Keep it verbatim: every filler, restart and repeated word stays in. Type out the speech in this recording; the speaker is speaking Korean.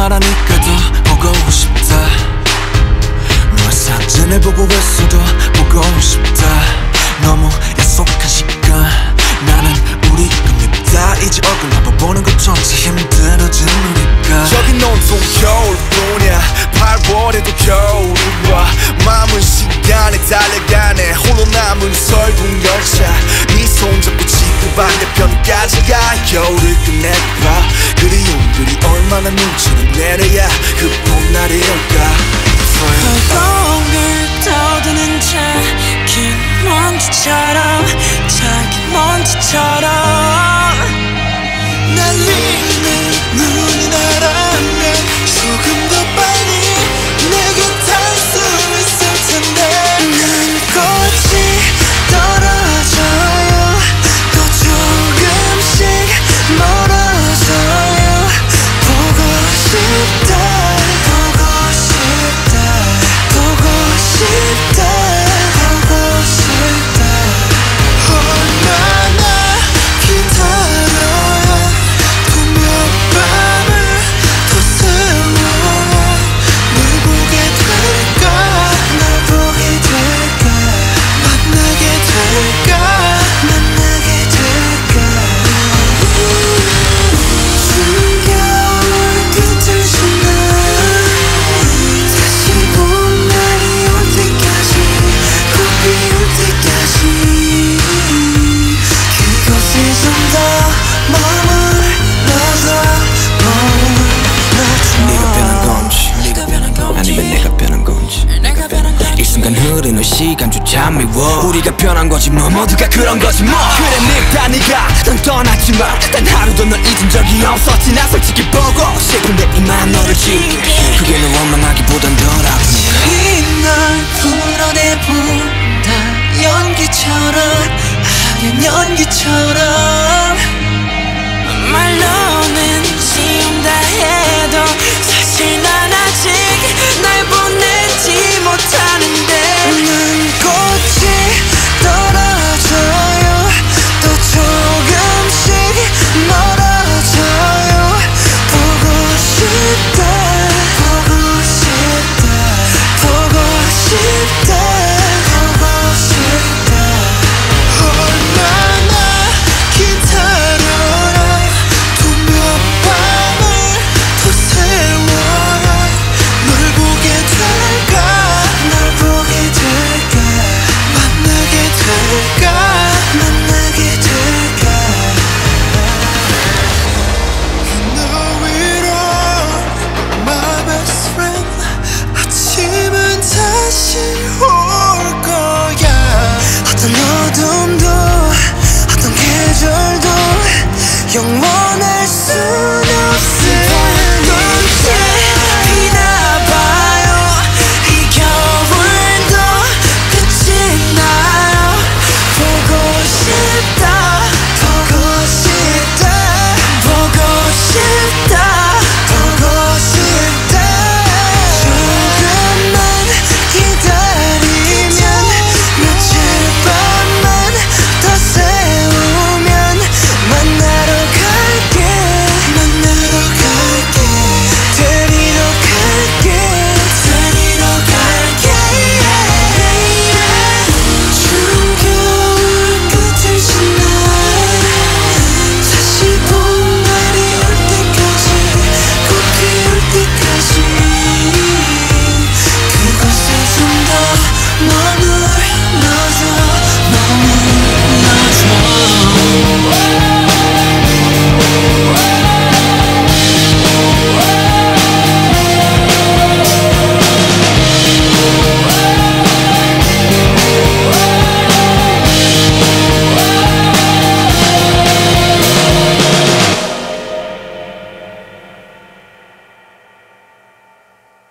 말하니까 더 보고 싶다. 너의 사진을 보고 있어도 보고 싶다. 너무 약속한 시간 나는 우리 겁니다. 이제 얼굴 한번 보는 것조차 힘들어진 우리가. 저긴 온통 겨울뿐이야. 팔월에도 겨울이 와. 마음은 시간에 달려가네. 홀로 남은 설국 열차. 네 손잡고 지구 반대편까지 가. 겨울을 끝내봐. 그리움들이 얼마나 눈치를 내려야 그 봄날이 올까. 허공을 떠도는 작은 먼지처럼 작은 먼지처럼 날리는 눈이 나라면 조금 더 빨리 내게 닿을 수 있을 텐데. 난 꽃이 떨어져요. 또 조금씩 멀어져요. 보고 싶다 보고 싶다 보고 싶다 보고 싶다. 얼마나 기다려야 또 몇 밤을 더 세워야 널 보게 될까. 널 보게 될까 만나게 될까. 만나게 될까. 숨겨온 끝을 지나 다시 봄날이 올 때까지 봄이 올 때까지 그곳에 좀 더 머물러줘 머물러줘. 네가 변한 건지 네가 변한 건지 아니면 내가 변한 건지. 내가 변한 건지 이 순간 흐르는 시간조차 미워. 우리가 변한 거지 뭐 모두가 그런 거지 뭐. 그래 네가 네가 난 떠났지만 단 하루도 널 잊은 적이 없었지. 나 솔직히 보고 싶은데 이만 너를 지울게. 그게 널 원망하기보단 덜 아프니까. 이날 풀어내본다. 연기처럼 하얀 연기처럼